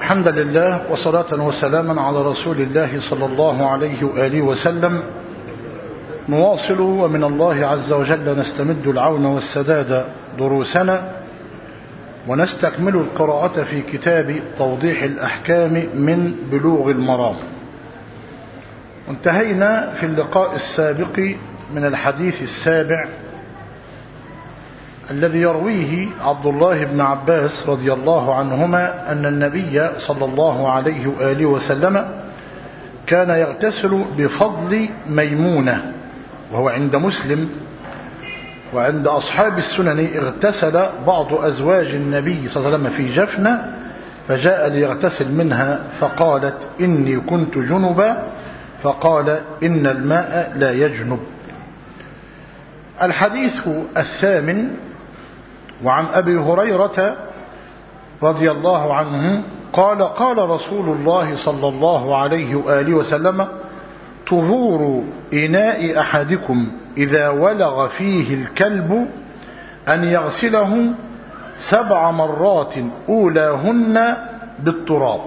الحمد لله وصلاة وسلاما على رسول الله صلى الله عليه وآله وسلم. نواصل ومن الله عز وجل نستمد العون والسداد دروسنا، ونستكمل القراءة في كتاب توضيح الأحكام من بلوغ المرام. انتهينا في اللقاء السابق من الحديث السابع الذي يرويه عبد الله بن عباس رضي الله عنهما أن النبي صلى الله عليه وآله وسلم كان يغتسل بفضل ميمونة، وهو عند مسلم وعند أصحاب السنن. اغتسل بعض أزواج النبي صلى الله عليه وسلم في جفنة، فجاء ليغتسل منها فقالت إني كنت جنبا، فقال إن الماء لا يجنب. الحديث الثامن: وعن أبي هريرة رضي الله عنه قال: قال رسول الله صلى الله عليه وآله وسلم: طهور إناء أحدكم إذا ولغ فيه الكلب أن يغسله 7 مرات أولاهن بالتراب.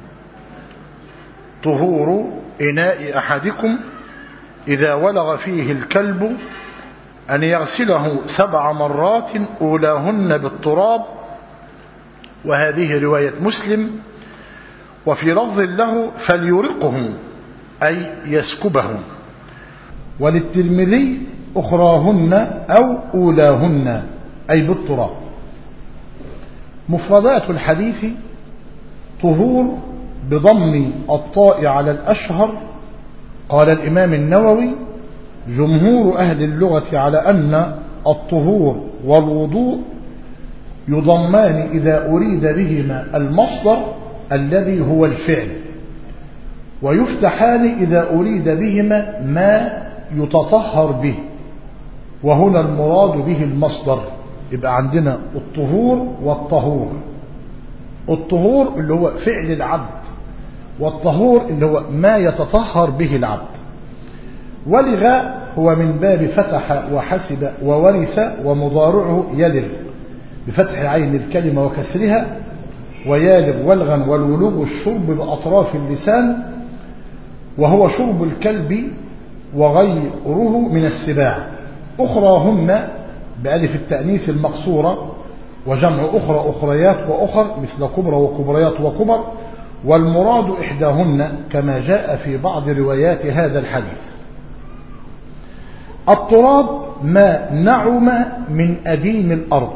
طهور إناء أحدكم إذا ولغ فيه الكلب أن يغسله 7 مرات أولاهن بالتراب. وهذه رواية مسلم. وفي لفظ له: فليرقه أي يسكبه. وللترمذي: أخراهن أو أولاهن أي بالتراب. مفردات الحديث: طهور بضم الطاء على الأشهر. قال الإمام النووي: جمهور أهل اللغة على أن الطهور والوضوء يضمان إذا أريد بهما المصدر الذي هو الفعل، ويفتحان إذا أريد بهما ما يتطهر به، وهنا المراد به المصدر. يبقى عندنا الطهور والطهور. الطهور اللي هو فعل العبد، والطهور اللي هو ما يتطهر به العبد. ولغ هو من باب فتح وحسب وورث، ومضارعه يلغ بفتح عين الكلمة وكسرها، ويالغ ولغا. والولوغ الشرب بأطراف اللسان، وهو شرب الكلب وغيره من السباع. أخراهن بألف التأنيث المقصورة، وجمع أخرى أخريات وأخر، مثل كبرى وكبريات وكبر، والمراد إحداهن كما جاء في بعض روايات هذا الحديث. التراب ما نعم من أديم الأرض.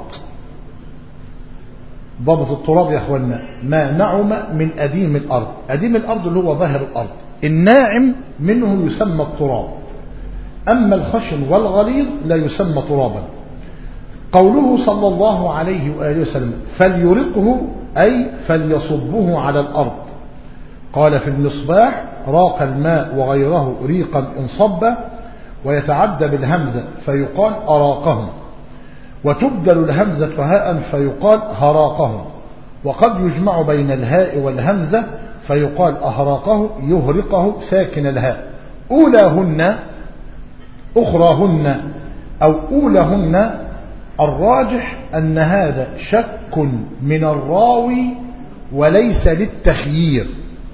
ضبط التراب يا أخوانا: ما نعم من أديم الأرض. أديم الأرض اللي هو ظاهر الأرض، الناعم منه يسمى التراب، أما الخشن والغليظ لا يسمى ترابا. قوله صلى الله عليه وآله وسلم: فليرقه أي فليصبه على الأرض. قال في المصباح: راق الماء وغيره ريقا إن صب، ويتعدى بالهمزة فيقال أراقهم، وتبدل الهمزة هاء فيقال هراقهم، وقد يجمع بين الهاء والهمزة فيقال أهراقه يهرقه ساكن الهاء. أولاهن أخراهن أو أولهن. الراجح أن هذا شك من الراوي وليس للتخيير.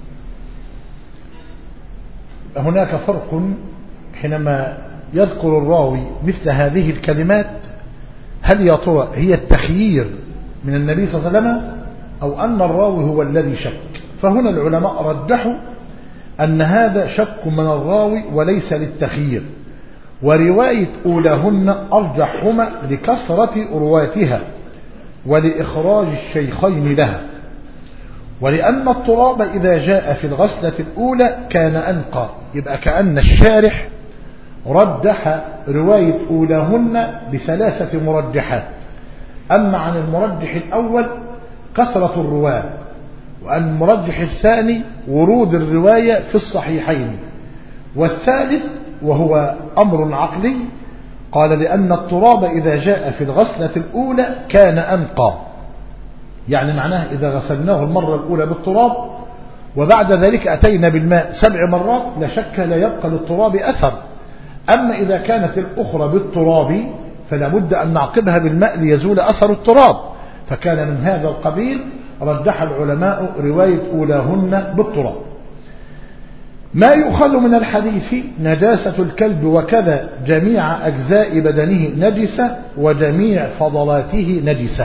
هناك فرق حينما يذكر الراوي مثل هذه الكلمات، هل يا ترى هي التخيير من النبي صلى الله عليه وسلم أو أن الراوي هو الذي شك؟ فهنا العلماء رجحوا أن هذا شك من الراوي وليس للتخيير. ورواية أولاهن أرجحهما لكثرة رواتها ولإخراج الشيخين لها، ولأن التراب إذا جاء في الغسلة الأولى كان أنقى. يبقى كأن الشارح رجح رواية أولاهن ب3 مرجحات. أما عن المرجح الأول كثرة الرواة، وأن المرجح الثاني ورود الرواية في الصحيحين، والثالث وهو أمر عقلي قال لأن التراب إذا جاء في الغسلة الأولى كان أنقى، يعني معناه إذا غسلناه المرة الأولى بالتراب وبعد ذلك أتينا بالماء 7 مرات لا شك لا يبقى للتراب أثر. أما إذا كانت الأخرى بالتراب فلا بد أن نعقبها بالماء ليزول أثر التراب، فكان من هذا القبيل رجح العلماء رواية أولاهن بالتراب. ما يؤخذ من الحديث: نجاسة الكلب وكذا جميع أجزاء بدنه نجسة وجميع فضلاته نجسة.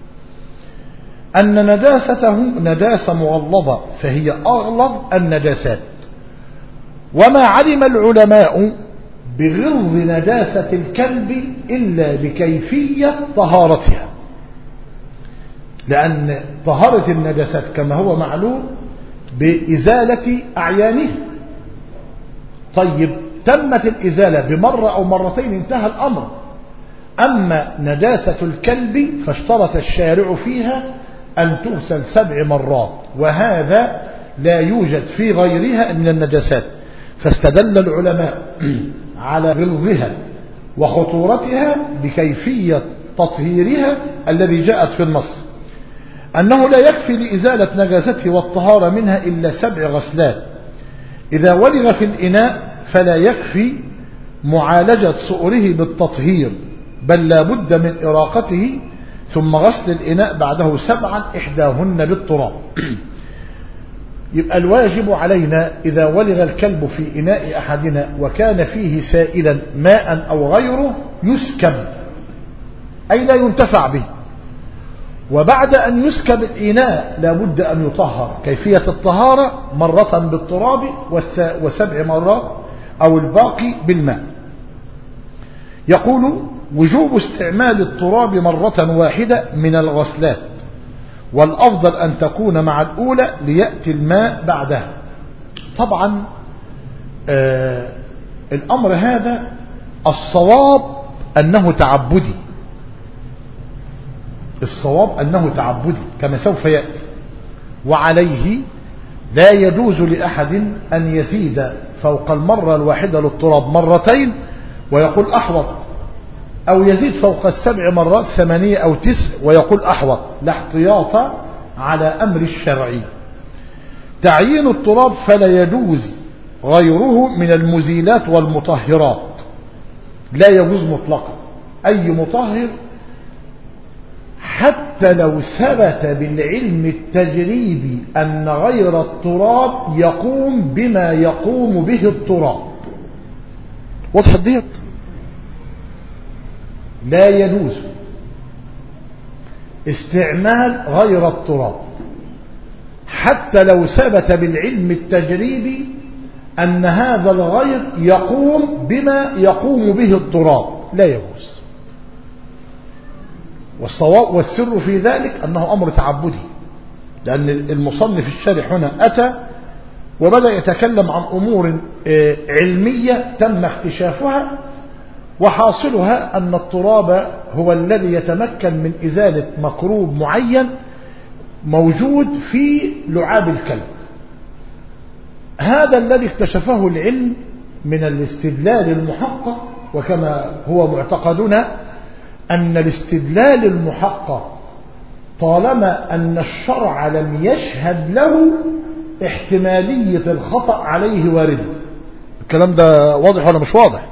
أن نجاسته نجاسة مغلظة فهي أغلظ النجاسات. وما علم العلماء بغلظ نجاسة الكلب إلا بكيفية طهارتها، لأن طهارة النجاسات كما هو معلوم بإزالة أعيانه. طيب تمت الإزالة بمرة أو مرتين انتهى الأمر. أما نجاسة الكلب فاشترط الشارع فيها أن تغسل 7 مرات، وهذا لا يوجد في غيرها من النجاسات. فاستدل العلماء على غلظها وخطورتها بكيفية تطهيرها الذي جاءت في النص، أنه لا يكفي لإزالة نجاسته والطهارة منها إلا 7 غسلات. إذا ولغ في الإناء فلا يكفي معالجة صؤره بالتطهير، بل لا بد من إراقته ثم غسل الإناء بعده 7 إحداهن بالتراب. يبقى الواجب علينا إذا ولغ الكلب في إناء أحدنا وكان فيه سائلا ماء أو غيره يسكب، أي لا ينتفع به. وبعد أن يسكب الإناء لا بد أن يطهر. كيفية الطهارة: مرة بالتراب و7 مرات أو الباقي بالماء. يقول: وجوب استعمال التراب مرة واحدة من الغسلات، والأفضل أن تكون مع الأولى ليأتي الماء بعدها. طبعا الأمر هذا الصواب أنه تعبدي، الصواب أنه تعبدي كما سوف يأتي. وعليه لا يجوز لأحد أن يزيد فوق المرة الواحدة للتراب مرتين ويقول أحوط، أو يزيد فوق 7 مرات 8 أو 9 ويقول أحوط، لا احتياط على أمر الشرعي. تعيين التراب فلا يجوز غيره من المزيلات والمطهرات، لا يجوز مطلقا أي مطهر حتى لو ثبت بالعلم التجريبي أن غير التراب يقوم بما يقوم به التراب. واضح ديت؟ لا يجوز استعمال غير التراب حتى لو ثبت بالعلم التجريبي أن هذا الغير يقوم بما يقوم به التراب، لا يجوز. والصواب والسر في ذلك أنه أمر تعبدي، لأن المصنف الشارح هنا أتى وبدأ يتكلم عن أمور علمية تم اكتشافها، وحاصلها أن التراب هو الذي يتمكن من إزالة مكروب معين موجود في لعاب الكلب. هذا الذي اكتشفه العلم من الاستدلال المحقق، وكما هو معتقدنا أن الاستدلال المحقق طالما أن الشرع لم يشهد له احتمالية الخطأ عليه واردة. الكلام ده واضح ولا مش واضح؟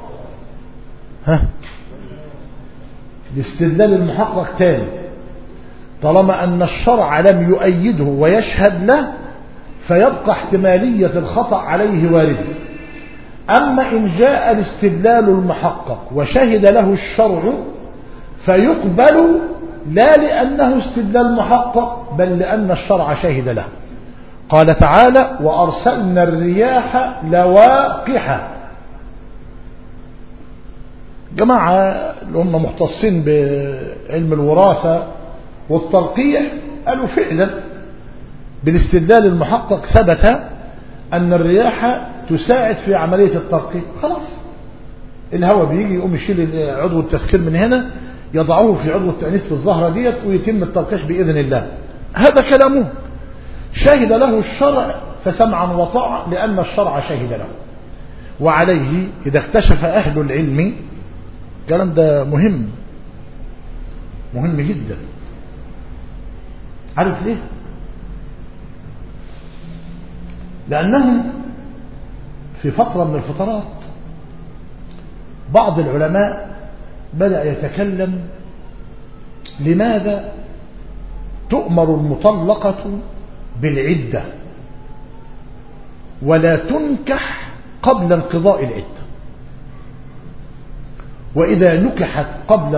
الاستدلال المحقق تاني، طالما أن الشرع لم يؤيده ويشهد له فيبقى احتمالية الخطأ عليه واردة. أما إن جاء الاستدلال المحقق وشهد له الشرع فيقبل، لا لأنه استدلال محقق بل لأن الشرع شهد له. قال تعالى: وأرسلنا الرياح لواقح. جماعة اللي هم مختصين بعلم الوراثة والتلقيح قالوا فعلا بالاستدلال المحقق ثبت أن الرياح تساعد في عملية التلقيح. خلاص الهواء بيجي يقوم يشيل عضو التسخير من هنا يضعه في عضو التأنيث في الزهرة ديت ويتم التلقيح بإذن الله. هذا كلامه شهد له الشرع فسمعا وطاعة لأن الشرع شهد له. وعليه إذا اكتشف أهل العلم، الكلام ده مهم جدا. عارف ليه؟ لأنهم في فترة من الفترات بعض العلماء بدأ يتكلم لماذا تؤمر المطلقة بالعدة ولا تنكح قبل انقضاء العدة، وإذا نكحت قبل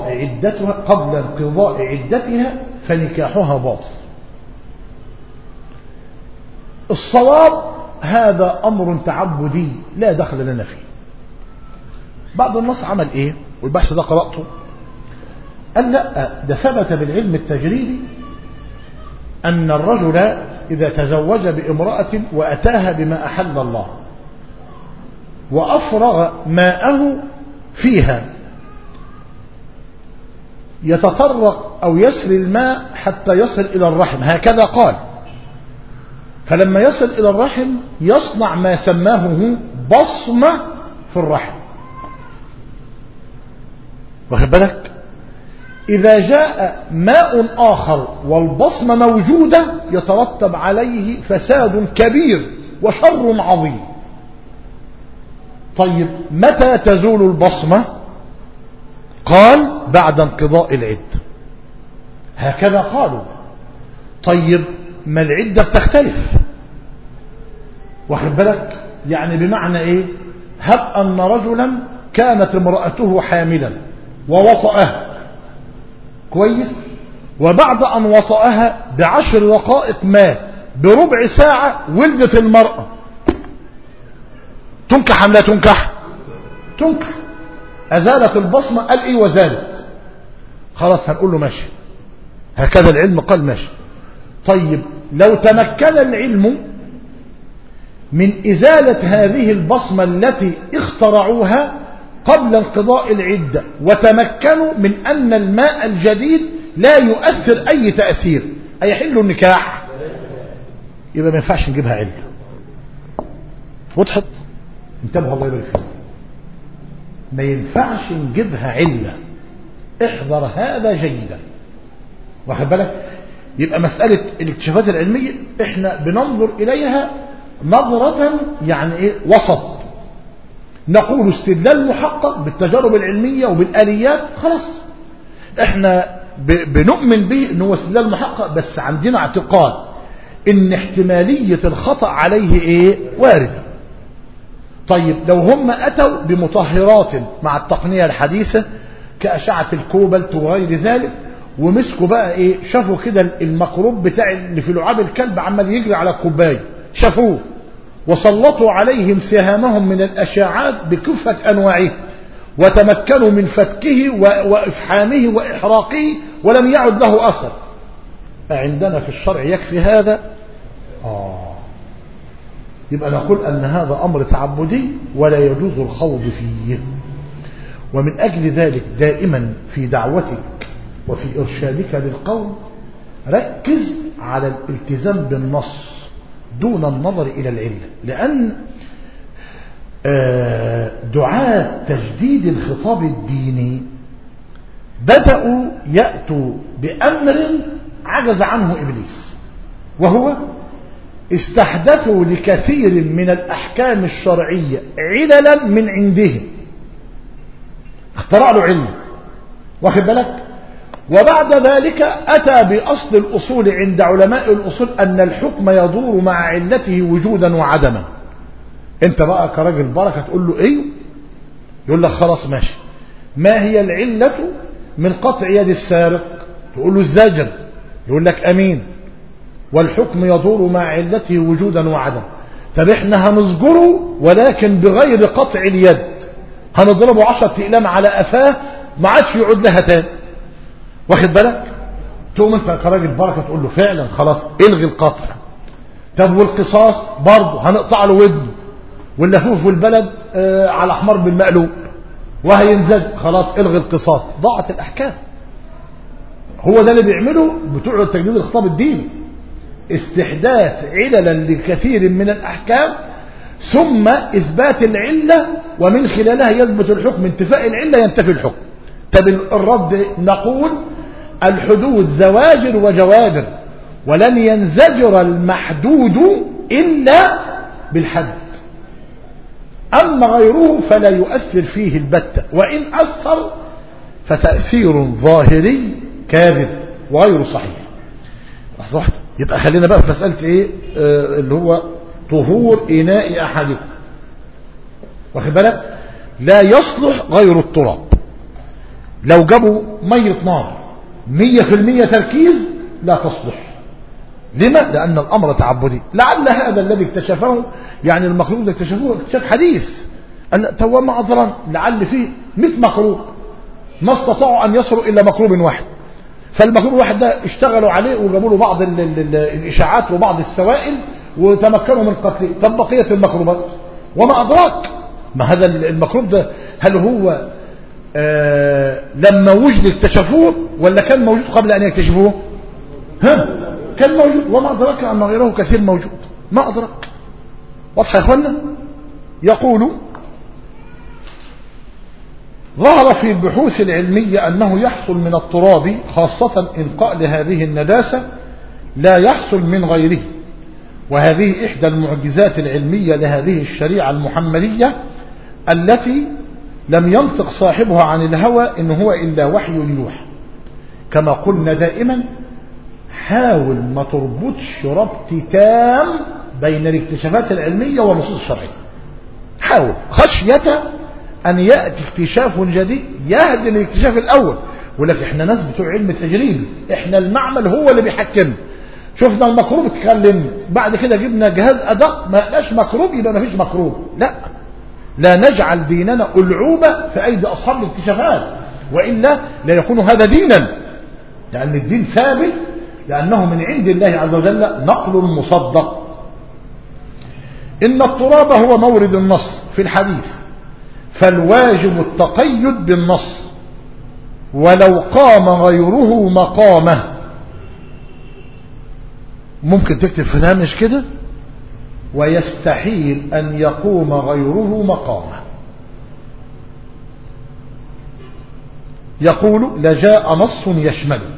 انقضاء عدتها فنكاحها باطل. الصواب هذا أمر تعبدي لا دخل لنا فيه. بعض الناس عمل إيه، والبحث ده قرأته، قال لا، ده ثبت بالعلم التجريبي أن الرجل إذا تزوج بامرأة وأتاها بما أحل الله وأفرغ ماءه فيها يتطرق أو يسري الماء حتى يصل إلى الرحم، هكذا قال. فلما يصل إلى الرحم يصنع ما سماه بصمة في الرحم، واخد بالك؟ إذا جاء ماء آخر والبصمة موجودة يترتب عليه فساد كبير وشر عظيم. طيب متى تزول البصمة؟ قال بعد انقضاء العدة، هكذا قالوا. طيب ما العدة بتختلف، واخد بالك؟ يعني بمعنى ايه؟ هب أن رجلا كانت امرأته حاملا ووطأها كويس، وبعد أن وطأها ب10 دقائق مات، بربع ساعة ولدت المرأة، تنكح أم لا تنكح؟ تنكح. أزالت البصمة؟ قال إيه وزالت، خلاص هنقول له ماشي، هكذا العلم قال ماشي. طيب لو تمكن العلم من إزالة هذه البصمة التي اخترعوها قبل انقضاء العدة، وتمكنوا من أن الماء الجديد لا يؤثر أي تأثير، أيحل النكاح؟ يبقى ما ينفعش نجيبها علة. وضحت؟ انتبهوا الله يبارك فيكم، ما ينفعش نجيبها علة، احذر هذا جيدا، واخد بالك؟ يبقى مسألة الاكتشافات العلمية احنا بننظر إليها نظرة يعني ايه وسط، نقول استدلال محقق بالتجارب العلمية وبالآليات، خلاص احنا بنؤمن به انه استدلال محقق، بس عندنا اعتقاد ان احتمالية الخطأ عليه ايه واردة. طيب لو هم اتوا بمطهرات مع التقنية الحديثة كأشعة الكوبلت وغير ذلك، ومسكوا بقى ايه، شافوا كده الميكروب بتاع اللي في لعاب الكلب عمال يجري على الكوبايه، شافوه وسلطوا عليهم سهامهم من الاشعاعات بكافة انواعه، وتمكنوا من فتكه وافحامه واحراقه ولم يعد له اثر. عندنا في الشرع يكفي هذا؟ يبقى نقول ان هذا امر تعبدي ولا يجوز الخوض فيه. ومن اجل ذلك دائما في دعوتك وفي إرشادك للقوم ركز على الالتزام بالنص دون النظر إلى العلة، لأن دعاة تجديد الخطاب الديني بدأوا يأتوا بأمر عجز عنه إبليس، وهو استحدثوا لكثير من الأحكام الشرعية عللا من عندهم، اخترع له علم، واخد بالك؟ وبعد ذلك أتى بأصل الأصول عند علماء الأصول أن الحكم يدور مع علته وجودا وعدما. انت بقى كراجل بركة تقول له ايه، يقول لك خلاص ماشي، ما هي العلة من قطع يد السارق؟ تقول له الزجر، يقول لك امين، والحكم يدور مع علته وجودا وعدما. طب احنا هنزجره ولكن بغير قطع اليد، هنضربه 10 أقلام على قفاه ما عادش يعود لها تاني، واخد بالك؟ تقوم انت كراجل بركه تقول له فعلا خلاص الغي القطع. طب والقصاص برضه هنقطع له ودنه، واللفوف والبلد على حمار بالمقلوب وهينزج، خلاص الغي القصاص، ضاعت الاحكام. هو ده اللي بيعمله بتوع تجديد الخطاب الديني، استحداث عللا لكثير من الاحكام ثم اثبات العله، ومن خلالها يثبت الحكم، انتفاء العله ينتفي الحكم. طب الرد نقول الحدود زواجر وجوابر، ولن ينزجر المحدود إلا بالحد، أما غيره فلا يؤثر فيه البتة، وإن أثر فتأثير ظاهري كاذب وغير صحيح. لحظة واحدة. يبقى خلينا بقى في مسألة ايه اللي هو طهور إناء أحدكم، واخد بالك؟ لا يصلح غير التراب. لو جابوا مية نار 100% تركيز لا تصلح. لما؟ لأن الأمر تعبدي. لعل هذا الذي اكتشفه، يعني المخلوق ده اكتشفوه اكتشاف حديث، تو ما أضران، لعل فيه 100 مكروب ما استطاعوا أن يصلوا إلا مكروب واحد، فالمكروب الواحد ده اشتغلوا عليه وجابوا له بعض الإشاعات وبعض السوائل وتمكنوا من قتله. طب بقية المكروبات وما أدراك ما هذا المكروب ده، هل هو لما وجد اكتشفوه ولا كان موجود قبل أن يكتشفوه؟ كان موجود، وما أدراك أن غيره كثير موجود، ما أدراك. واضح يا إخوانا؟ يقول ظهر في البحوث العلمية أنه يحصل من التراب خاصة إنقاء لهذه النداسة لا يحصل من غيره، وهذه إحدى المعجزات العلمية لهذه الشريعة المحمدية التي لم ينطق صاحبها عن الهوى إن هو إلا وحي يوحى. كما قلنا دائما، حاول ما تربطش ربط تام بين الاكتشافات العلمية والنصوص الشرعية، حاول خشية أن يأتي اكتشاف جديد يهدم الاكتشاف الأول. ولكن احنا ناس بتوع علم تجريبي، احنا المعمل هو اللي بيحكمنا. شفنا المكروب اتكلم، بعد كده جبنا جهاز أدق ما لقاش مكروب يبقى ما فيش مكروب. لا نجعل ديننا ألعوبة في أيدي أصحاب الاكتشافات، وإلا لا يكون هذا دينا، لأن الدين ثابت لأنه من عند الله عز وجل نقل مصدق. إن التراب هو مورد النص في الحديث، فالواجب التقيد بالنص، ولو قام غيره مقامه. ممكن تكتب في الهامش كده: ويستحيل أن يقوم غيره مقامه. يقول: لجاء نص يشمله.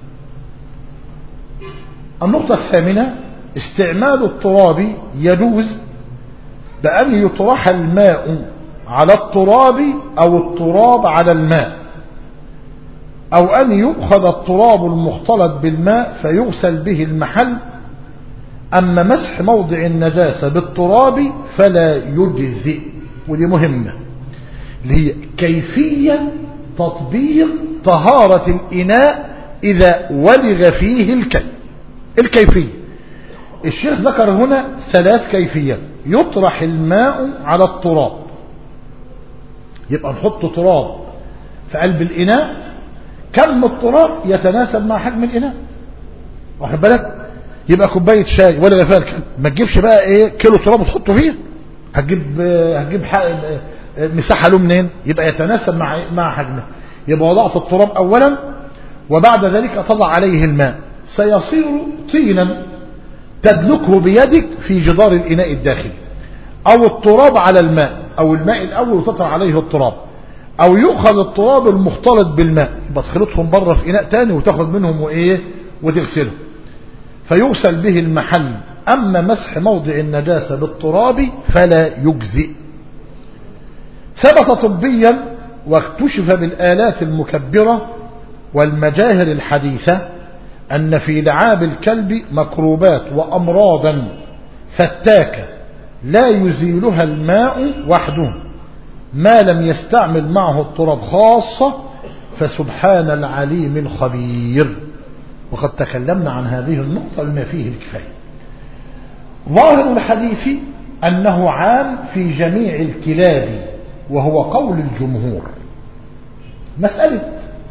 النقطة الثامنة: استعمال التراب يجوز بأن يطرح الماء على التراب أو التراب على الماء، أو أن يؤخذ التراب المختلط بالماء فيغسل به المحل. أما مسح موضع النجاسة بالتراب فلا يجزئ. ودي مهمة، اللي هي كيفية تطبيق طهارة الإناء إذا ولغ فيه الكلب. الكيفية الشيخ ذكر هنا 3 كيفيات: يطرح الماء على التراب، يبقى نحط تراب في قلب الإناء، كم التراب يتناسب مع حجم الإناء، واخد بالك؟ يبقى كوبايه شاي ولا فيها الكلب، ما تجيبش بقى ايه كيلو تراب وتحطه فيها، هتجيب مساحه له منين؟ يبقى يتناسب مع حجمه. يبقى وضعت التراب اولا، وبعد ذلك تضع عليه الماء، سيصير طينا تدلكه بيدك في جدار الإناء الداخلي، أو التراب على الماء، أو الماء الأول وتطرح عليه التراب، أو يؤخذ التراب المختلط بالماء يبقى تخلطهم بره في إناء تاني وتاخد منهم وإيه وتغسلهم فيغسل به المحل. أما مسح موضع النجاسة بالتراب فلا يجزئ. ثبت طبيا واكتشف بالآلات المكبرة والمجاهر الحديثة أن في لعاب الكلب مكروبات وأمراضا فتاكة لا يزيلها الماء وحده ما لم يستعمل معه التراب خاصة، فسبحان العليم الخبير. وقد تكلمنا عن هذه النقطة بما فيه الكفاية. ظاهر الحديث أنه عام في جميع الكلاب، وهو قول الجمهور. مسألة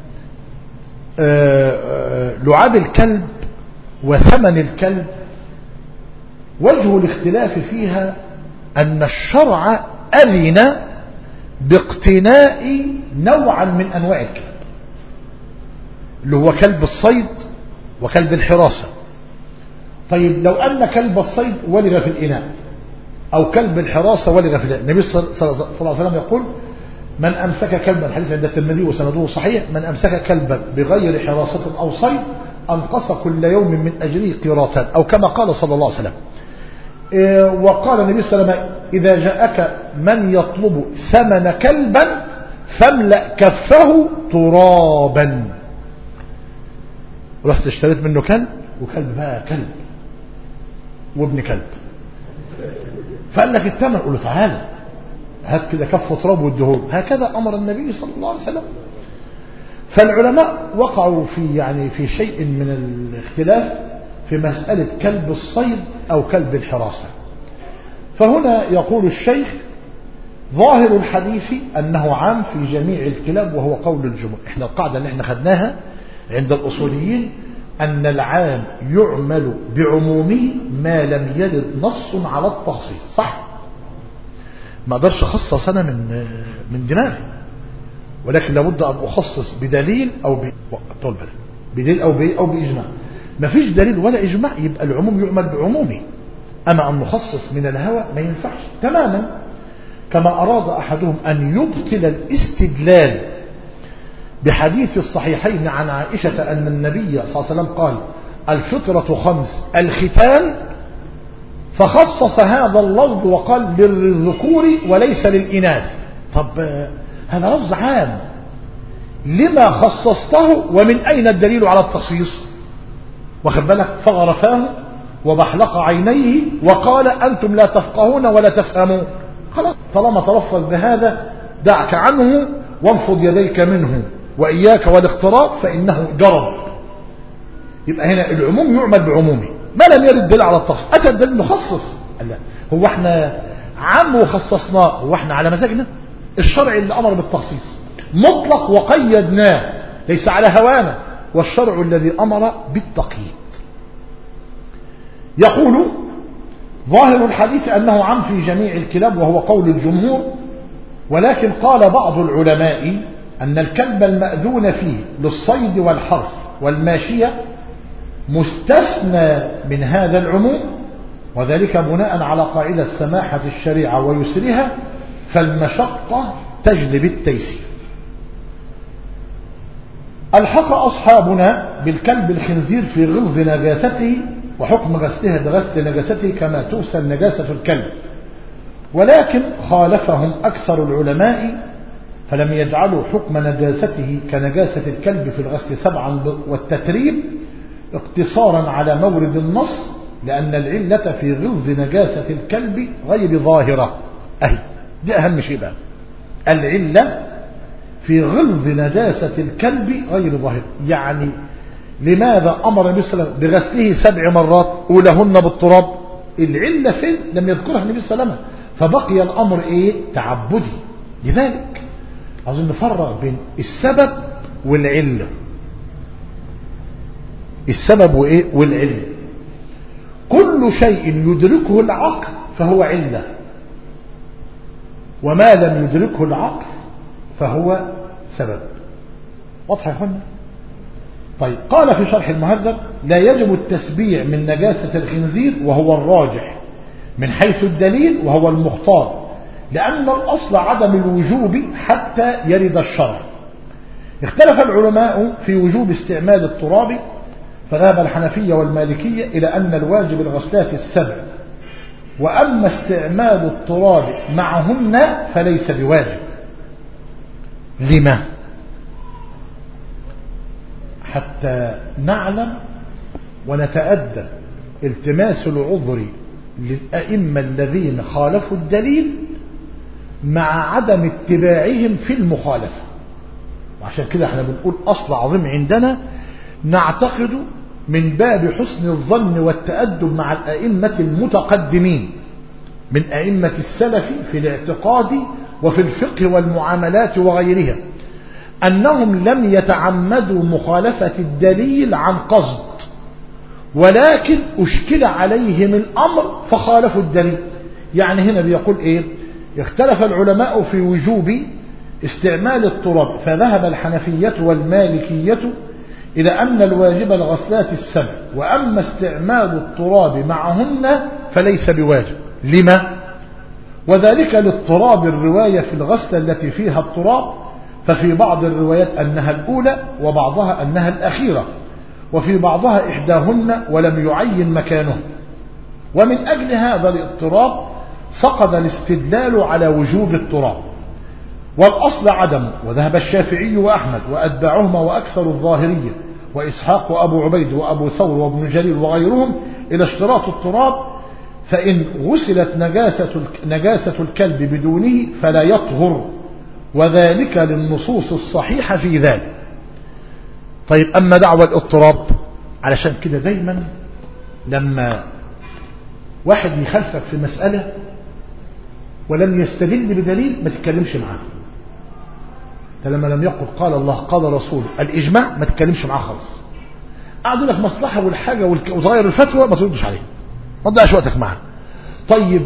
لعاب الكلب وثمن الكلب وجه الاختلاف فيها أن الشرع أذن باقتناء نوعا من أنواع الكلب، اللي هو كلب الصيد وكلب الحراسة. طيب لو أن كلب الصيد ولغ في الإناء أو كلب الحراسة ولغ في الإناء، النبي صلى الله عليه وسلم يقول: من أمسك كلبا، الحديث عند الترمذي وسنده صحيح، من أمسك كلبا بغير حراسة أو صيد أنقص كل يوم من أجره قيراطان، أو كما قال صلى الله عليه وسلم. وقال النبي صلى الله عليه وسلم: إذا جاءك من يطلب ثمن كلبا فاملأ كفه ترابا. رحت اشتريت منه كلب وكلب بقى كلب وابن كلب، فقال لك الثمن، قول له تعالى هات كده كف تراب واديهوله. هكذا امر النبي صلى الله عليه وسلم. فالعلماء وقعوا في شيء من الاختلاف في مسألة كلب الصيد او كلب الحراسة. فهنا يقول الشيخ ظاهر الحديث انه عام في جميع الكلاب وهو قول الجمهور. احنا القاعدة اللي احنا خدناها عند الاصوليين ان العام يعمل بعمومه ما لم يرد نص على التخصيص. صح؟ ما اقدرش اخصص انا من دماغي، ولكن لابد ان اخصص بدليل بدليل او باجماع. ما فيش دليل ولا اجماع يبقى العموم يعمل بعمومه. اما ان نخصص من الهوى ما ينفعش تماما. كما اراد احدهم ان يبطل الاستدلال بحديث الصحيحين عن عائشة ان النبي صلى الله عليه وسلم قال الفطرة 5 الختان، فخصص هذا اللفظ وقال للذكور وليس للإناث. طب هذا لفظ عام، لما خصصته ومن أين الدليل على التخصيص؟ واخد بالك؟ فغرفاه وبحلق عينيه وقال أنتم لا تفقهون ولا تفهمون. خلاص، طالما تلفظ بهذا دعك عنه وانفض يديك منه وإياك والاقتراب فإنه جرب. يبقى هنا العموم يعمل بعمومه ما لم يرد دليل على التخصيص. أتى الدليل نخصص. لا، هو احنا عام وخصصناه، هو احنا على مزاجنا؟ الشرع اللي أمر بالتخصيص مطلق وقيدناه، ليس على هوانا، والشرع الذي أمر بالتقييد. يقول ظاهر الحديث أنه عام في جميع الكلاب وهو قول الجمهور، ولكن قال بعض العلماء أن الكلب المأذون فيه للصيد والحرث والماشية مستثنى من هذا العموم، وذلك بناء على قاعدة سماحة الشريعة ويسرها، فالمشقة تجلب التيسير. الحق أصحابنا بالكلب الخنزير في غلظ نجاسته وحكم غسله بغسل نجاسته كما تغسل نجاسة الكلب، ولكن خالفهم أكثر العلماء فلم يجعلوا حكم نجاسته كنجاسة الكلب في الغسل 7 والتتريب اقتصارا على مورد النص، لأن العلة في غلظ نجاسة الكلب غير ظاهرة. أهي دي أهم شيء بقى، العلة في غلظ نجاسة الكلب غير ظاهرة. يعني لماذا أمر النبي صلى الله عليه وسلم بغسله 7 مرات أولهن بالتراب؟ العلة فين؟ لم يذكرها النبي صلى الله عليه وسلم، فبقي الأمر إيه؟ تعبدي. لذلك عاوزين نفرق بين السبب والعلة. السبب وإيه؟ والعلة. كل شيء يدركه العقل فهو علة، وما لم يدركه العقل فهو سبب. واضح يا اخوانا؟ طيب، قال في شرح المهذب لا يجب التسبيع من نجاسة الخنزير وهو الراجح من حيث الدليل وهو المختار، لأن الأصل عدم الوجوب حتى يرد الشرع. اختلف العلماء في وجوب استعمال التراب، فذهب الحنفية والمالكية إلى أن الواجب الغسلات 7، وأما استعمال التراب معهن فليس بواجب. لما؟ حتى نعلم ونتأدى التماس العذر للأئمة الذين خالفوا الدليل مع عدم اتباعهم في المخالفة. وعشان كده احنا بنقول أصل عظيم عندنا نعتقد من باب حسن الظن والتأدب مع الأئمة المتقدمين من أئمة السلف في الاعتقاد وفي الفقه والمعاملات وغيرها، أنهم لم يتعمدوا مخالفة الدليل عن قصد، ولكن أشكل عليهم الأمر فخالفوا الدليل. يعني هنا بيقول إيه؟ اختلف العلماء في وجوب استعمال التراب، فذهب الحنفية والمالكية إلى أن الواجب الغسلات 7، وأما استعمال التراب معهن فليس بواجب. لما؟ وذلك لاضطراب الرواية في الغسلة التي فيها التراب، ففي بعض الروايات أنها الأولى وبعضها أنها الأخيرة، وفي بعضها إحداهن ولم يعين مكانه. ومن أجل هذا الاضطراب سقط الاستدلال على وجوب التراب، والأصل عدمه. وذهب الشافعي وأحمد وأتباعهما وأكثر الظاهرية وإسحاق وأبو عبيد وأبو ثور وابن جرير وغيرهم إلى اشتراط التراب، فإن غسلت نجاسة الكلب بدونه فلا يطهر، وذلك للنصوص الصحيحة في ذلك. طيب أما دعوى الاضطراب، علشان كده دايما لما واحد يخالفك في مسألة ولم يستدل بدليل ما تتكلمش معاه. لما لم يقل قال الله قال رسول الإجماع ما تتكلمش معاه خالص. قعدوا لك مصلحة والحاجة وتغير الفتوى ما تردش عليه، ما تضيعش وقتك معاه. طيب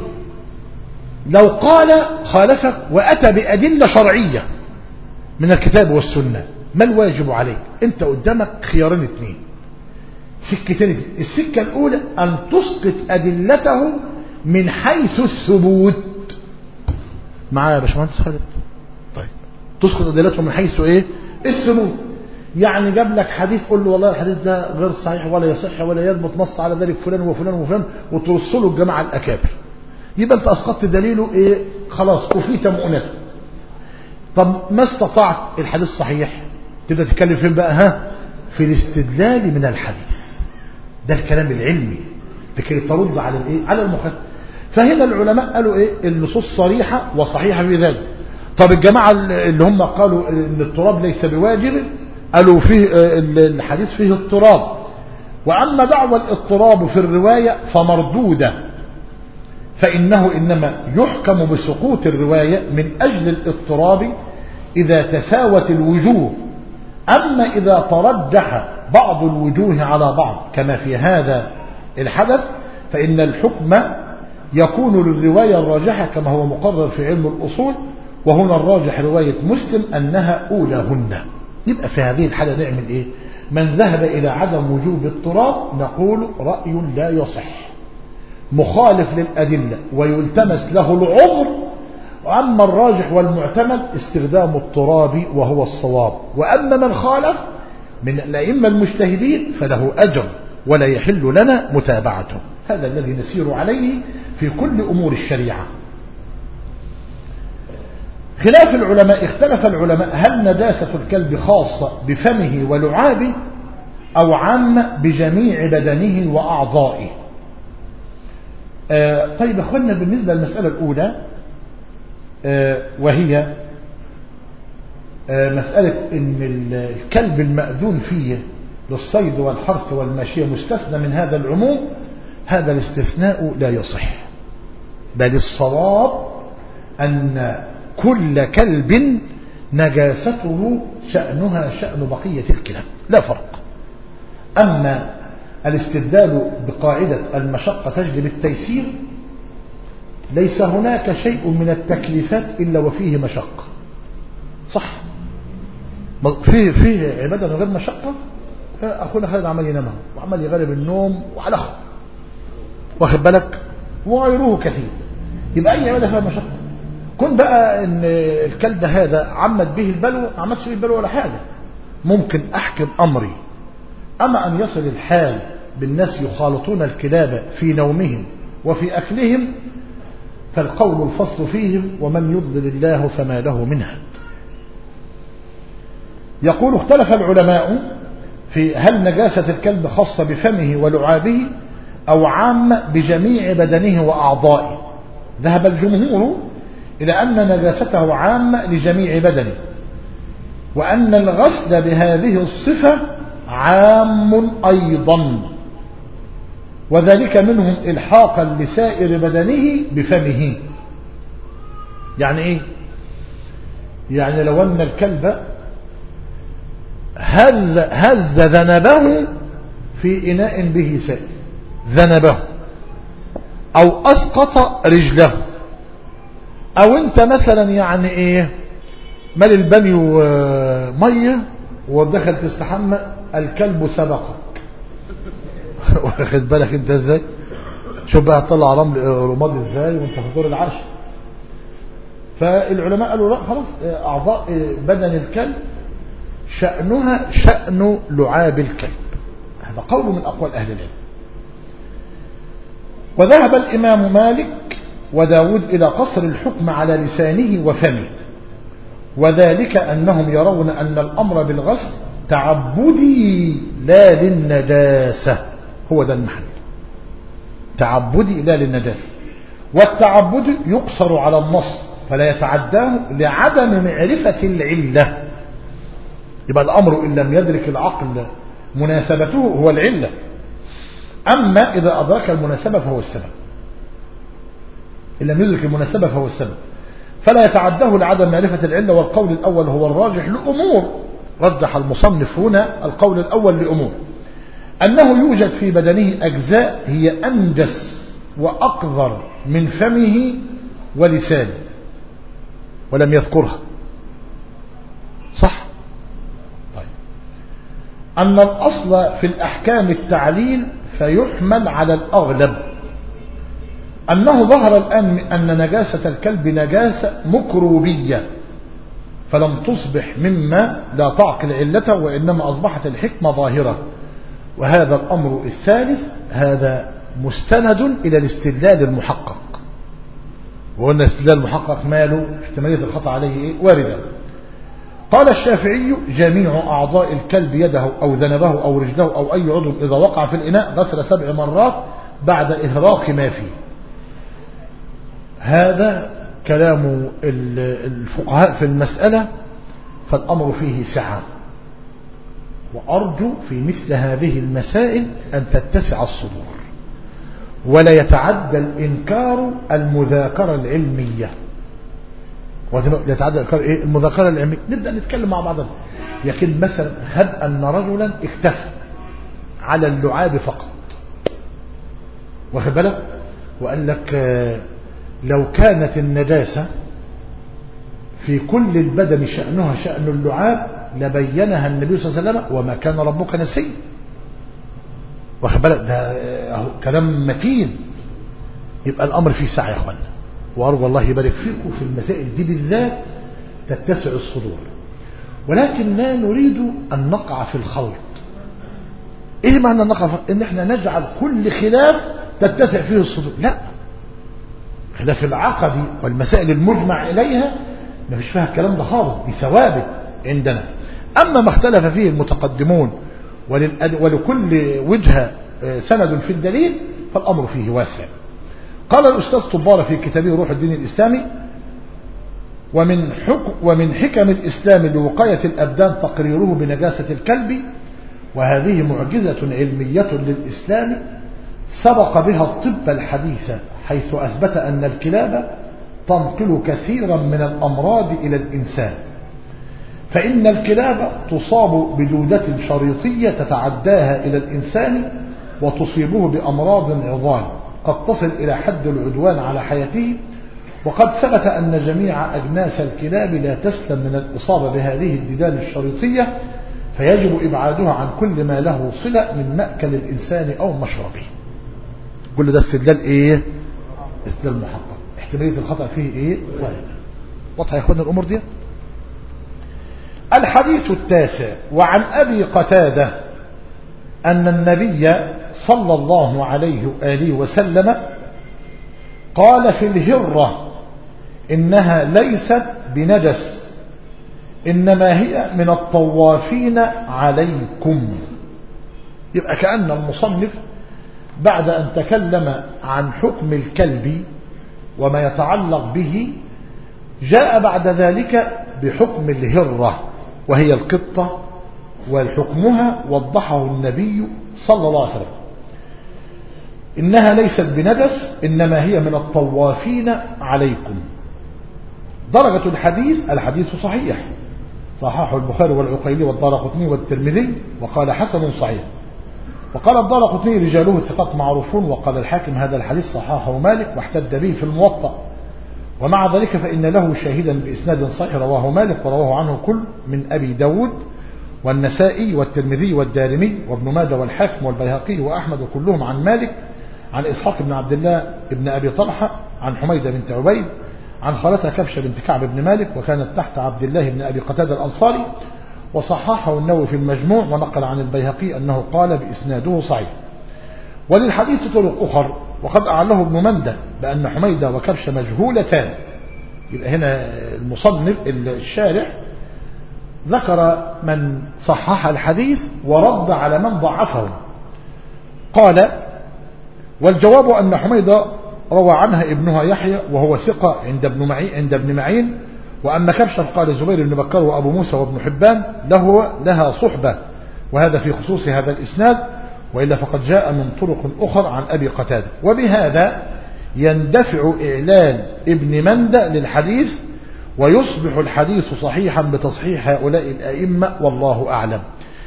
لو قال خالفك وأتى بأدلة شرعية من الكتاب والسنة، ما الواجب عليك؟ انت قدامك خيارين اثنين، سكتين اثنين. السكة الأولى أن تسقط أدلته من حيث الثبوت. معايا يا باشمهندس خالد؟ طيب تسقط أدلته من حيث ايه؟ الثبوت. يعني جاب لك حديث قول له والله الحديث ده غير صحيح ولا يصح ولا يثبت، نص على ذلك فلان وفلان وفلان، وترسله الجماعة الأكابر، يبقى انت أسقطت دليله ايه؟ خلاص كفيت مؤنته. طب ما استطعت الحديث صحيح، تبدأ تتكلم فين بقى؟ ها؟ في الاستدلال من الحديث. ده الكلام العلمي لكي ترد على الايه؟ على المخالف. فهنا العلماء قالوا ايه؟ النصوص صريحة وصحيحة في ذلك. طب الجماعة اللي هم قالوا ان التراب ليس بواجب قالوا فيه الحديث فيه اضطراب، وأما دعوى الاضطراب في الرواية فمردودة، فإنه إنما يحكم بسقوط الرواية من أجل الاضطراب إذا تساوت الوجوه. أما إذا ترجح بعض الوجوه على بعض كما في هذا الحدث فإن الحكم يكون للرواية الراجحة كما هو مقرر في علم الأصول، وهنا الراجح رواية مسلم أنها أولاهن. يبقى في هذه الحالة نعمل إيه؟ من ذهب إلى عدم وجوب التراب نقول رأي لا يصح مخالف للأدلة ويلتمس له العذر. وأما الراجح والمعتمد استخدام التراب وهو الصواب. وأما من خالف من الأئمة المجتهدين فله أجر ولا يحل لنا متابعته. هذا الذي نسير عليه في كل أمور الشريعة. خلاف العلماء، اختلف العلماء هل نجاسة الكلب خاصة بفمه ولعابه أو عامة بجميع بدنه وأعضائه. طيب أخوانا، بالنسبة للمسألة الأولى وهي مسألة إن الكلب المأذون فيه للصيد والحرث والماشية مستثنى من هذا العموم، هذا الاستثناء لا يصح، بل الصواب أن كل كلب نجاسته شأنها شأن بقية الكلاب لا فرق. أما الاستدلال بقاعدة المشقة تجلب التيسير، ليس هناك شيء من التكليفات إلا وفيه مشقة، صح؟ فيه عبادة من غير مشقة. أخونا خالد عمال ينام وعمال يغلب النوم وعلى أخر واخد بالك وغيره كثير، يبقى أي عبادة فيها مشقة. كن بقى إن الكلب هذا عمد به البلوى، ما عمدش به البلوى ولا حاجة، ممكن أحكم أمري. أما أن يصل الحال بالناس يخالطون الكلاب في نومهم وفي أكلهم فالقول الفصل فيهم ومن يضلل الله فما له من هاد. يقول اختلف العلماء في هل نجاسة الكلب خاصة بفمه ولعابه أو عامة بجميع بدنه وأعضائه. ذهب الجمهور إلى أن نجاسته عامة لجميع بدنه، وأن الغسل بهذه الصفة عام أيضا، وذلك منهم إلحاقا لسائر بدنه بفمه. يعني إيه؟ يعني لو أن الكلب هز ذنبه في إناء به سائل، ذنبه، أو أسقط رجله، أو أنت مثلا يعني إيه مال البني مية ودخل تستحمى الكلب سبقك واخد بالك انت ازاي؟ شوف بقى هتطلع رماد ازاي وانت في دور العاشر. فالعلماء قالوا لا خلاص، اعضاء بدن الكلب شأنها شأن لعاب الكلب. هذا قول من اقوال اهل العلم. وذهب الامام مالك وداود الى قصر الحكم على لسانه وفمه، وذلك انهم يرون ان الامر بالغسل تعبدي لا للنجاسة، هو ده المحل، تعبدي لا للنجاسة. والتعبد يقصر على النص فلا يتعداه لعدم معرفة العلة. يبقى الأمر إن لم يدرك العقل مناسبته هو العلة، أما إذا أدرك المناسبة فهو السبب. إن لم يدرك المناسبة فهو السبب، فلا يتعداه لعدم معرفة العلة. والقول الأول هو الراجح لأمور، رجح المصنف هنا القول الأول لأمور: أنه يوجد في بدنه أجزاء هي أنجس وأقذر من فمه ولسانه، ولم يذكرها. صح؟ طيب. أن الأصل في الأحكام التعليل فيحمل على الأغلب، أنه ظهر الآن أن نجاسة الكلب نجاسة مكروبية، فلم تصبح مما لا تعقل علته، وإنما أصبحت الحكمة ظاهرة. وهذا الأمر الثالث هذا مستند إلى الاستدلال المحقق، وقلنا الاستدلال المحقق ماله احتمالية الخطأ عليه إيه؟ واردة. قال الشافعي: جميع أعضاء الكلب يده أو ذنبه أو رجله أو أي عضو إذا وقع في الإناء غسل 7 مرات بعد إهراق ما فيه. هذا كلام الفقهاء في المسألة، فالأمر فيه سعة، وأرجو في مثل هذه المسائل أن تتسع الصدور ولا يتعدى الإنكار المذاكرة العلمية. يتعدى الإنكار إيه؟ المذاكرة العلمية. نبدأ نتكلم مع بعضنا. لكن مثلا هب أن رجلا اكتفى على اللعاب فقط، واخد بالك، وقال لك لو كانت النجاسة في كل البدن شأنها شأن اللعاب لبينها النبي صلى الله عليه وسلم وما كان ربك نسيا. واخد بالك، ده كلام متين. يبقى الأمر فيه سعة يا اخوانا، وأرجو الله يبارك فيكم في المسائل دي بالذات تتسع الصدور، ولكن لا نريد أن نقع في الخلط. إيه معنى نقع في إن إحنا نجعل كل خلاف تتسع فيه الصدور؟ لا، خلاف العقدي والمسائل المجمع إليها ما فيش فيها الكلام ده خالص، دي ثوابت عندنا. أما ما اختلف فيه المتقدمون ولكل وجهة سند في الدليل فالأمر فيه واسع. قال الأستاذ طبارة في كتابه روح الدين الإسلامي: ومن حكم الإسلام لوقاية الأبدان تقريره بنجاسة الكلب، وهذه معجزة علمية للإسلام سبق بها الطب الحديث، حيث أثبت أن الكلاب تنقل كثيرا من الأمراض إلى الإنسان، فإن الكلاب تصاب بدودة شريطية تتعداها إلى الإنسان وتصيبه بأمراض عظام قد تصل إلى حد العدوان على حياته. وقد ثبت أن جميع أجناس الكلاب لا تسلم من الإصابة بهذه الديدان الشريطية، فيجب إبعادها عن كل ما له صلة من مأكل الإنسان أو مشربه. كل ده استدلال إيه؟ استدلال محقق، احتمالية الخطأ فيه إيه؟ واردة. واضحة يا أخوانا الأمور دي؟ الحديث التاسع: وعن أبي قتادة أن النبي صلى الله عليه وآله وسلم قال في الهرة: إنها ليست بنجس، إنما هي من الطوافين عليكم. يبقى كأن المصنف بعد أن تكلم عن حكم الكلب وما يتعلق به جاء بعد ذلك بحكم الهرة وهي القطة، والحكمها وضحه النبي صلى الله عليه وسلم: إنها ليست بنجس إنما هي من الطوافين عليكم. درجة الحديث صحيح، صححه البخاري والعقيلي والدارقطني والترمذي وقال حسن صحيح. وقال الدارقطني: رجاله الثقات معروفون. وقال الحاكم: هذا الحديث صححه مالك واحتج به في الموطأ، ومع ذلك فإن له شاهدا بإسناد صحيح رواه مالك ورواه عنه كل من أبي داود والنسائي والترمذي والدارمي وابن ماجه والحاكم والبيهقي وأحمد، وكلهم عن مالك عن إسحاق بن عبد الله بن أبي طلحة عن حميدة بنت عبيد عن خالتها كبشة بنت كعب بن مالك، وكانت تحت عبد الله بن أبي قتادة الأنصاري. وصححه النووي في المجموع، ونقل عن البيهقي أنه قال بإسناده صحيح. وللحديث طرق أخر، وقد أعله ابن مندة بأن حميدة وكبشة مجهولتان. يبقى هنا المصنف الشارح ذكر من صحح الحديث ورد على من ضعفه. قال: والجواب أن حميد روى عنها ابنها يحيى وهو ثقة عند ابن معين، وأما كبشا قال زبير بن بكر وأبو موسى وابن حبان لها صحبة، وهذا في خصوص هذا الإسناد، وإلا فقد جاء من طرق أخرى عن أبي قتادة. وبهذا يندفع إعلان ابن مندى للحديث، ويصبح الحديث صحيحا بتصحيح هؤلاء الأئمة، والله أعلم.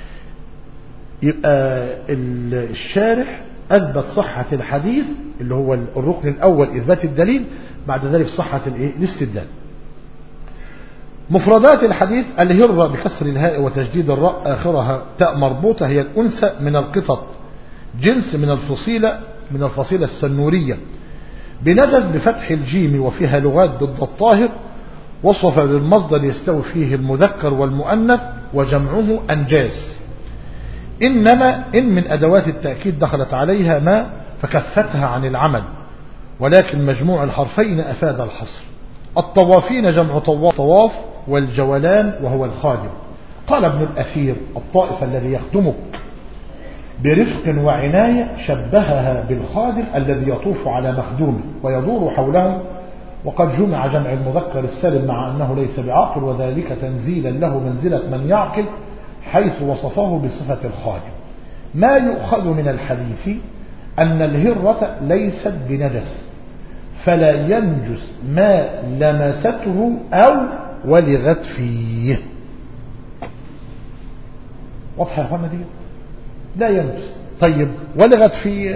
يبقى الشارح أثبت صحة الحديث اللي هو الركن الأول إثبات الدليل، بعد ذلك صحة الاستدلال. مفردات الحديث: الهرة بكسر الهاء وتجديد الراء آخرها تاء مربوطة، هي الأنثى من القطط، جنس من الفصيلة السنورية، بنجس بفتح الجيم، وفيها لغات ضد الطاهر، وصف للمصدر يستوي فيه المذكر والمؤنث، وجمعه أنجاس. إنما إن من أدوات التأكيد دخلت عليها ما فكفتها عن العمل، ولكن مجموع الحرفين أفاد الحصر. الطوافين جمع طواف، والجولان وهو الخادم. قال ابن الأثير: الطائف الذي يخدمك برفق وعناية شبهها بالخادم الذي يطوف على مخدومه ويدور حوله، وقد جمع جمع المذكر السالم مع أنه ليس بعاقل، وذلك تنزيلا له منزلة من يعقل، حيث وصفه بصفة الخادم. ما يؤخذ من الحديث أن الهرة ليست بنجس، فلا ينجس ما لمسته أو ولغت فيه. واضحة يا أخوانا دي؟ لا ينجس. طيب ولغت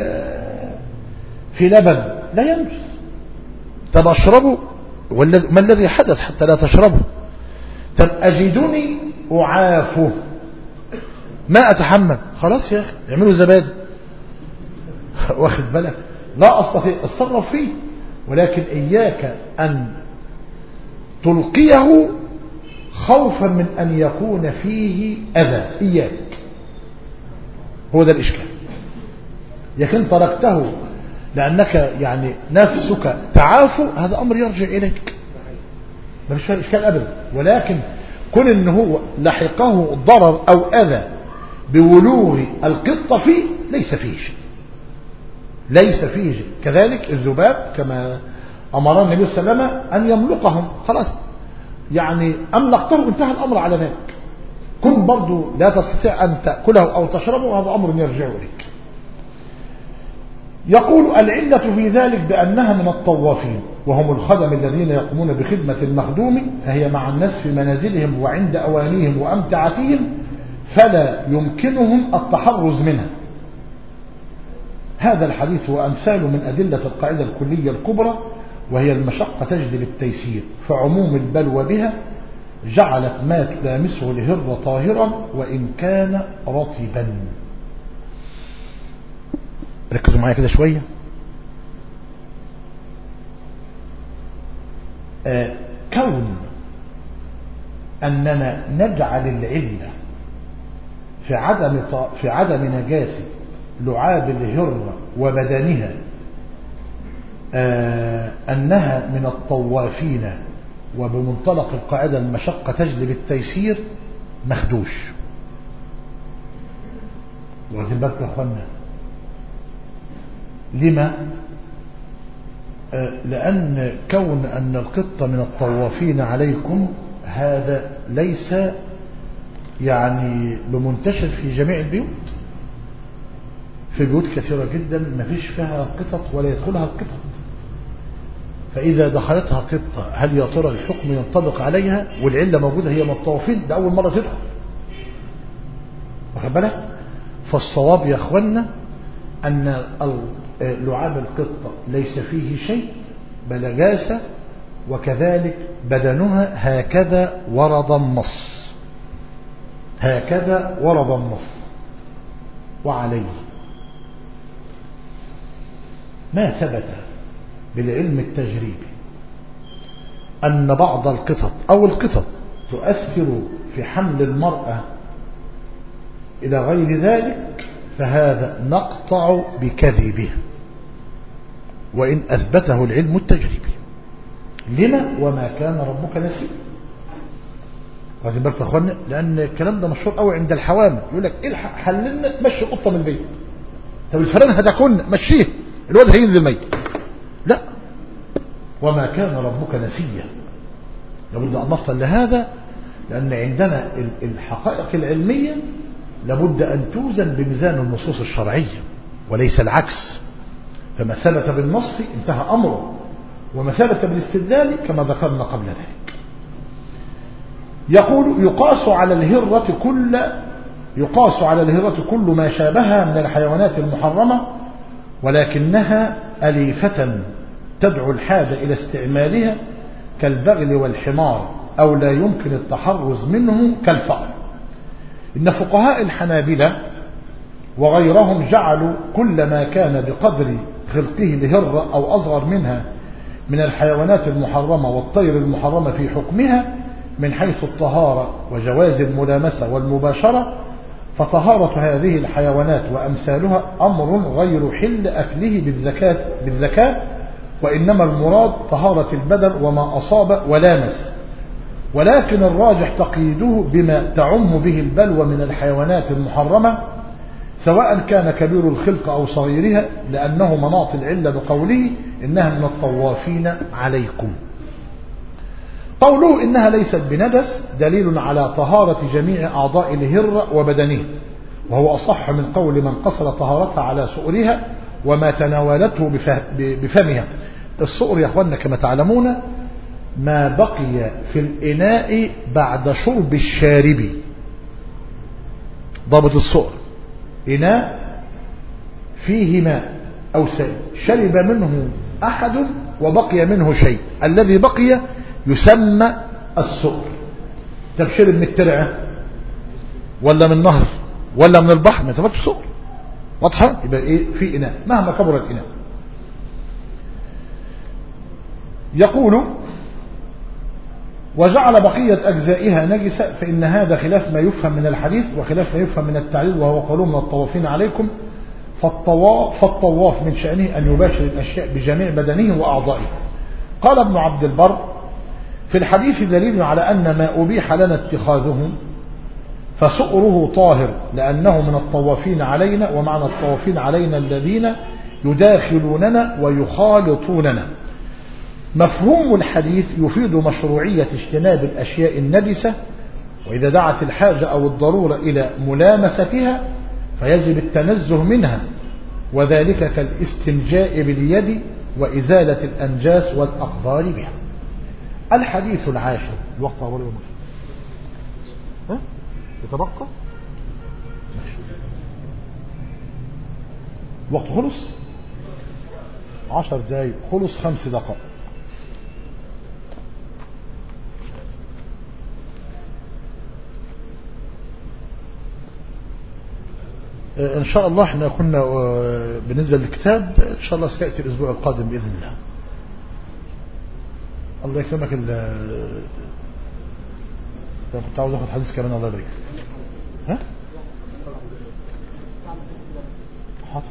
في لبن لا ينجس. طب أشربه؟ ما الذي حدث حتى لا تشربه؟ طب أجدني أعافه، ما أتحمل، خلاص يا أخي اعملوا زبادي. واخد بالك؟ لا أستطيع أتصرف فيه، ولكن إياك أن تلقيه خوفا من أن يكون فيه أذى، إياك. هو ده الإشكال. لكن تركته لأنك يعني نفسك تعافو، هذا أمر يرجع إليك، ما فيش إشكال أبدا. ولكن كون إن هو لحقه ضرر أو أذى بولوغ القطة فيه، ليس فيه شيء، ليس فيه شيء. كذلك الذباب كما أمر النبي صلى الله عليه وسلم أن يملقهم، خلاص يعني أملقته انتهى الأمر على ذلك. كن برضو لا تستطيع أن تأكله أو تشربه، هذا أمر يرجع إليك. يقول: العلة في ذلك بأنها من الطوافين، وهم الخدم الذين يقومون بخدمة المخدوم، فهي مع الناس في منازلهم وعند أوانيهم وأمتعتهم، فلا يمكنهم التحرز منها. هذا الحديث وأمثال من أدلة القاعدة الكلية الكبرى، وهي المشقة تجلب التيسير، فعموم البلوى بها جعلت ما تلامسه الهر طاهرا وإن كان رطبا. ركزوا معايا كده شوية. كون أننا نجعل العلة في عدم نجاسة لعاب الهر وبدنها أنها من الطوافين، وبمنطلق القاعدة المشقة تجلب التيسير، مخدوش. واخدين بالكم يا اخوانا؟ لما؟ لأن كون أن القطة من الطوافين عليكم هذا ليس يعني بمنتشر في جميع البيوت. في بيوت كثيرة جدا ما فيش فيها قطط ولا يدخلها القطط، فإذا دخلتها قطة هل يا ترى الحكم ينطبق عليها؟ والعلة موجودة، هي من الطوافين، ده أول مرة تدخل. واخد بالك؟ فالصواب يا أخوانا أن لعاب القطة ليس فيه شيء بنجاسة، وكذلك بدنها هكذا ورد النص، هكذا ورد النص. وعليه ما ثبت بالعلم التجريبي أن بعض القطط أو القطط تؤثر في حمل المرأة إلى غير ذلك، فهذا نقطع بكذبه وإن أثبته العلم التجريبي. لما؟ وما كان ربك نسيا. واخدين بالكم يا اخوانا؟ لان الكلام ده مشهور قوي عند الحوامل، يقول لك الحق حللنا مشي القطه من البيت. طب الفئران هتاكلنا، مشيه، الواد هينزل ميت. لا، وما كان ربك نسيا. لابد ان نصل لهذا، لان عندنا الحقائق العلميه لابد ان توزن بميزان النصوص الشرعيه وليس العكس. فما ثبت بالنص انتهى امره، وما ثبت بالاستدلال كما ذكرنا قبل ذلك. يقول يقاس على الهرة كل ما شابهها من الحيوانات المحرمة، ولكنها أليفة تدعو الحاجة إلى استعمالها كالبغل والحمار، أو لا يمكن التحرز منه كالفأر. إن فقهاء الحنابلة وغيرهم جعلوا كل ما كان بقدر خلقه لهرة أو أصغر منها من الحيوانات المحرمة والطير المحرمة في حكمها من حيث الطهارة وجواز الملامسة والمباشرة، فطهارة هذه الحيوانات وأمثالها أمر غير حل أكله بالزكاة، وإنما المراد طهارة البدن وما أصاب ولامس. ولكن الراجح تقييده بما تعم به البلوى من الحيوانات المحرمة، سواء كان كبير الخلق أو صغيرها، لأنه مناط العلة بقوله إنها من الطوافين عليكم. قوله إنها ليست بنجس دليل على طهارة جميع أعضاء الهرة وبدنه، وهو أصح من قول من قصر طهارتها على سؤرها وما تناولته بفمها. السؤر يا أخوانا كما تعلمون ما بقي في الإناء بعد شرب الشارب. ضابط السؤر إناء فيه ماء أو سائل شرب منه أحد وبقي منه شيء، الذي بقي يسمى السؤر. تبشرب من الترعة ولا من النهر ولا من البحر ما تبقى سؤر. واضحة؟ يبقى إيه؟ في إناء مهما كبر الإناء. يقول وجعل بقية أجزائها نجسة، فإن هذا خلاف ما يفهم من الحديث وخلاف ما يفهم من التعليل، وهو قولهم من الطوافين عليكم. فالطواف من شأنه أن يباشر الأشياء بجميع بدنه وأعضائه. قال ابن عبد البر في الحديث دليل على أن ما أبيح لنا اتخاذه فسؤره طاهر، لأنه من الطوافين علينا، ومعنى الطوافين علينا الذين يداخلوننا ويخالطوننا. مفهوم الحديث يفيد مشروعية اجتناب الأشياء النجسة، وإذا دعت الحاجة أو الضرورة إلى ملامستها فيجب التنزه منها، وذلك كالاستنجاء باليد وإزالة الأنجاس والأقدار بها. الحديث العاشر. الوقت أولي ومشي يتبقى ماشي. الوقت خلص 10 دقايق، خلص 5 دقائق. إن شاء الله احنا كنا بالنسبة للكتاب إن شاء الله سيأتي الأسبوع القادم بإذن الله. الله يكرمك. كنت عاوز أخذ حديث كمان. الله يبارك. ها؟ حاضر.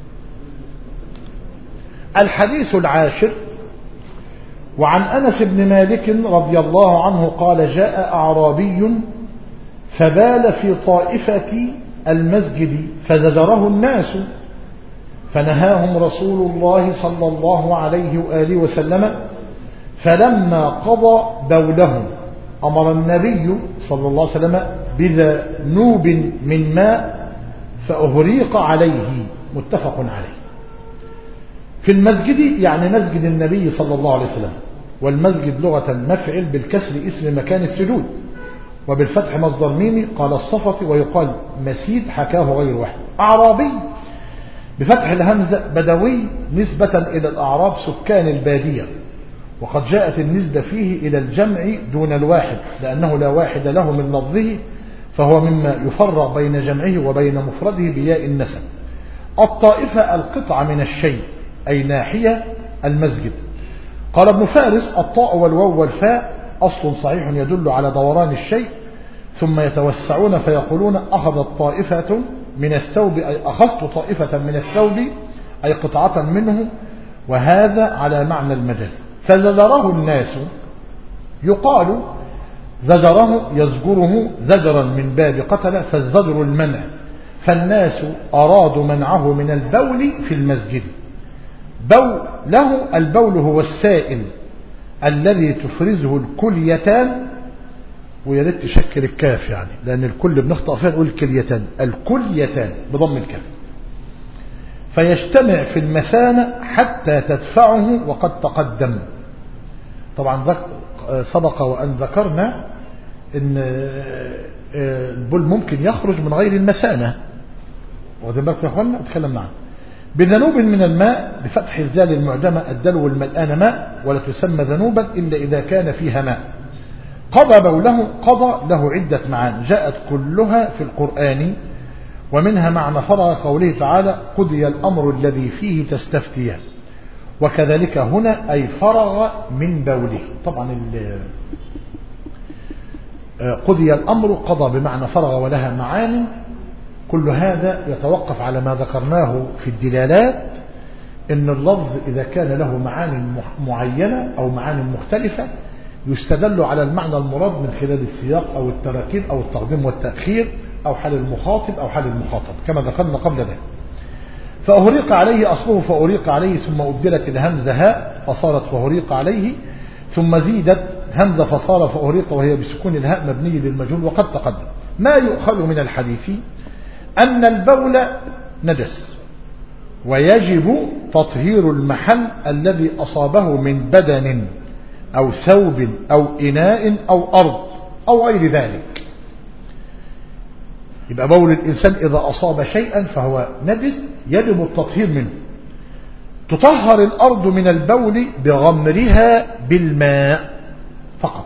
الحديث العاشر. وعن أنس بن مالك رضي الله عنه قال جاء أعرابي فبال في طائفة المسجد فزجره الناس، فنهاهم رسول الله صلى الله عليه وآله وسلم، فلما قضى بوله أمر النبي صلى الله عليه وسلم بذنوب من ماء فأهريق عليه. متفق عليه. في المسجد يعني مسجد النبي صلى الله عليه وسلم، والمسجد لغة مفعل بالكسر اسم مكان السجود، وبالفتح مصدر ميمي قال الصفة، ويقال مسيد حكاه غير واحد. أعرابي بفتح الهمزة بدوي نسبة إلى الأعراب سكان البادية، وقد جاءت النسبة فيه إلى الجمع دون الواحد، لأنه لا واحد له من لفظه، فهو مما يفرق بين جمعه وبين مفرده بياء النسب. الطائفة القطعة من الشيء أي ناحية المسجد. قال ابن فارس الطاء والواو والفاء أصل صحيح يدل على دوران الشيء، ثم يتوسعون فيقولون أخذت طائفة من الثوب أي أخذت طائفة من الثوب أي قطعة منه، وهذا على معنى المجاز. فزجره الناس. يقال زجره يزجره زجرا من باب قتل، فالزجر المنع، فالناس أرادوا منعه من البول في المسجد. له البول هو السائل الذي تفرزه الكليتان، ويا ريت تشكل الكاف يعني، لأن الكل بنخطأ فيها نقول الكليتان، الكليتان بضم الكاف، فيجتمع في المثانة حتى تدفعه، وقد تقدم. طبعا سبق وأن ذكرنا أن البول ممكن يخرج من غير المثانة، واخدين بالكم يا اخوانا؟ اتكلم معنا. بذنوب من الماء بفتح الزال المعجمة، الدلو الملآن ماء، ولا تسمى ذنوبا إلا إذا كان فيها ماء. قضى بوله، قضى له عدة معان جاءت كلها في القرآن، ومنها معنى فرغ قوله تعالى قضي الأمر الذي فيه تستفتيان، وكذلك هنا أي فرغ من بوله. طبعا قضي الأمر، قضى بمعنى فرغ، ولها معان. كل هذا يتوقف على ما ذكرناه في الدلالات، إن اللفظ إذا كان له معان معينة أو معان مختلفة يستدل على المعنى المراد من خلال السياق أو التراكيب أو التقديم والتأخير أو حال المخاطب أو حال المخاطب كما ذكرنا قبل ذلك. فأهريق عليه أصله فأهريق عليه، ثم أبدلت الهمزة هاء فصارت فأهريق عليه، ثم زيدت همزة فصار فأهريق، وهي بسكون الهاء مبني للمجهول وقد تقدم. ما يؤخذ من الحديث أن البول نجس، ويجب تطهير المحل الذي أصابه من بدن أو ثوب أو إناء أو أرض أو غير ذلك. يبقى بول الإنسان إذا أصاب شيئا فهو نجس يجب التطهير منه. تطهر الأرض من البول بغمرها بالماء فقط،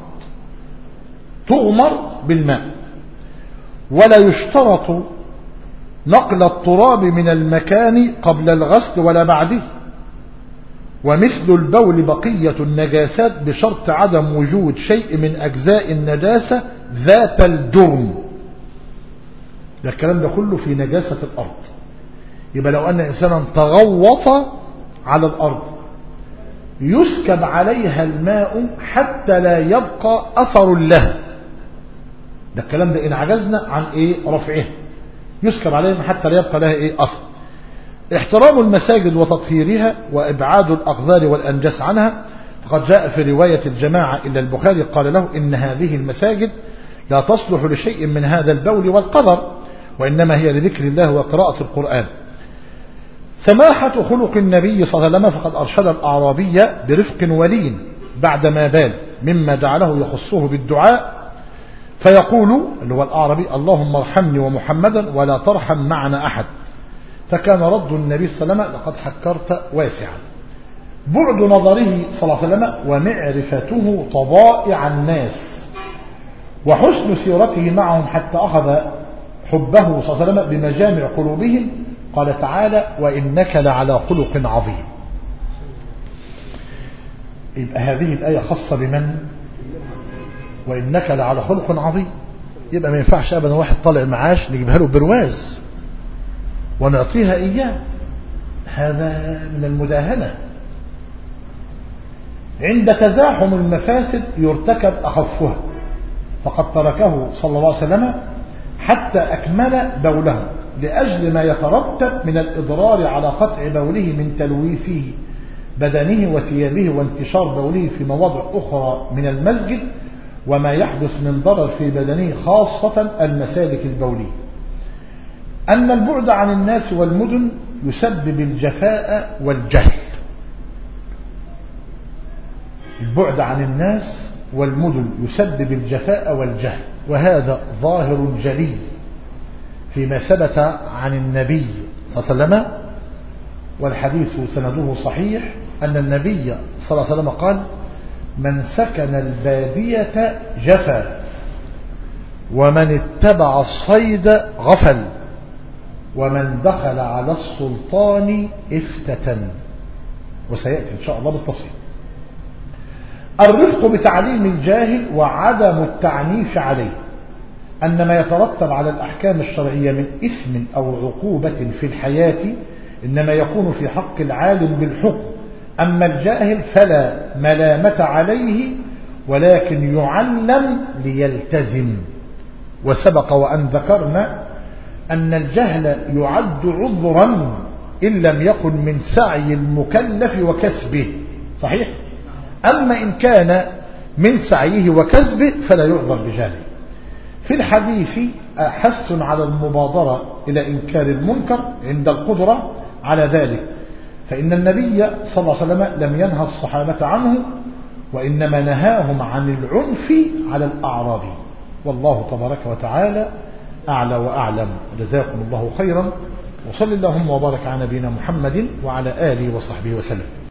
تغمر بالماء، ولا يشترط نقل التراب من المكان قبل الغسل ولا بعده. ومثل البول بقية النجاسات بشرط عدم وجود شيء من أجزاء النجاسة ذات الجرم. ده الكلام ده كله في نجاسة الأرض. يبقى لو أن إنسانا تغوط على الأرض يسكب عليها الماء حتى لا يبقى أثر لها، ده الكلام ده إن عجزنا عن رفعه، يسكب عليها حتى لا يبقى لها أثر. احترام المساجد وتطهيرها وإبعاد الأقذار والأنجاس عنها، فقد جاء في رواية الجماعة إلا البخاري قال له إن هذه المساجد لا تصلح لشيء من هذا البول والقذر، وإنما هي لذكر الله وقراءة القرآن. سماحة خلق النبي صلى الله عليه وسلم، فقد أرشد الأعرابي برفق ولين بعدما بال، مما جعله يخصه بالدعاء فيقول اللي هو الأعرابي اللهم ارحمني ومحمدا ولا ترحم معنا أحد. فكان رد النبي صلى الله عليه وسلم لقد حكرت واسعا. بعد نظره صلى الله عليه وسلم ومعرفته طبائع الناس وحسن سيرته معهم حتى أخذ حبه صلى الله عليه وسلم بمجامع قلوبهم. قال تعالى وإنك لعلى خلق عظيم. يبقى هذه الآية خاصة بمن؟ وإنك لعلى خلق عظيم. يبقى ما ينفعش أبدا واحد طالع معاش نجيبها له برواز ونعطيها إياه، هذا من المداهنة. عند تزاحم المفاسد يرتكب أخفها، فقد تركه صلى الله عليه وسلم حتى أكمل بوله لأجل ما يترتب من الإضرار على قطع بوله من تلويثه بدنه وثيابه وانتشار بوله في مواضع أخرى من المسجد، وما يحدث من ضرر في بدنه خاصة المسالك البولية. أن البعد عن الناس والمدن يسبب الجفاء والجهل. البعد عن الناس والمدن يسبب الجفاء والجهل، وهذا ظاهر جلي فيما ثبت عن النبي صلى الله عليه وسلم، والحديث سنده صحيح، أن النبي صلى الله عليه وسلم قال من سكن البادية جفا، ومن اتبع الصيد غفل، ومن دخل على السلطان افتتن. وسيأتي إن شاء الله بالتفصيل. الرفق بتعليم الجاهل وعدم التعنيف عليه، أن ما يترتب على الأحكام الشرعية من إثم أو عقوبة في الحياة إنما يكون في حق العالم بالحكم، أما الجاهل فلا ملامة عليه ولكن يعلم ليلتزم. وسبق وأن ذكرنا أن الجهل يعد عذرا إن لم يكن من سعي المكلف وكسبه، صحيح؟ أما إن كان من سعيه وكسبه فلا يعذر بجهله. في الحديث حث على المبادرة إلى إنكار المنكر عند القدرة على ذلك، فإن النبي صلى الله عليه وسلم لم ينهى الصحابة عنه، وإنما نهاهم عن العنف على الأعراب. والله تبارك وتعالى أعلى وأعلم. جزاكم الله خيرا، وصل اللهم وبارك على نبينا محمد وعلى آله وصحبه وسلم.